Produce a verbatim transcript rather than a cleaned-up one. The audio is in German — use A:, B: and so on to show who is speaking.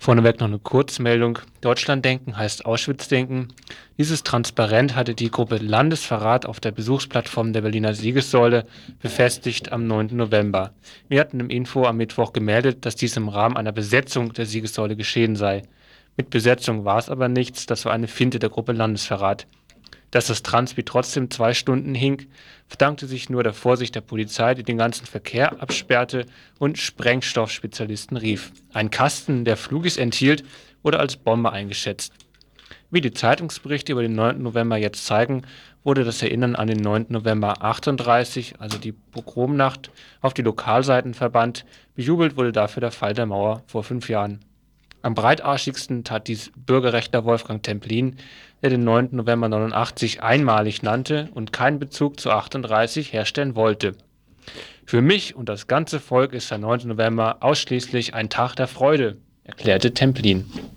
A: Vorneweg noch eine Kurzmeldung. Deutschlanddenken heißt Auschwitz-Denken. Dieses Transparent hatte die Gruppe Landesverrat auf der Besuchsplattform der Berliner Siegessäule befestigt am neunten November. Wir hatten im Info am Mittwoch gemeldet, dass dies im Rahmen einer Besetzung der Siegessäule geschehen sei. Mit Besetzung war es aber nichts, das war eine Finte der Gruppe Landesverrat. Dass das Transpi trotzdem zwei Stunden hing, verdankte sich nur der Vorsicht der Polizei, die den ganzen Verkehr absperrte und Sprengstoffspezialisten rief. Ein Kasten, der Flugis enthielt, wurde als Bombe eingeschätzt. Wie die Zeitungsberichte über den neunten November jetzt zeigen, wurde das Erinnern an den neunten November achtunddreißig, also die Pogromnacht, auf die Lokalseiten verbannt. Bejubelt wurde dafür der Fall der Mauer vor fünf Jahren. Am breitarschigsten tat dies Bürgerrechtler Wolfgang Templin, der den neunten November neunundachtzig einmalig nannte und keinen Bezug zu achtunddreißig herstellen wollte. Für mich und das ganze Volk ist der neunte November ausschließlich ein Tag der Freude, erklärte Templin.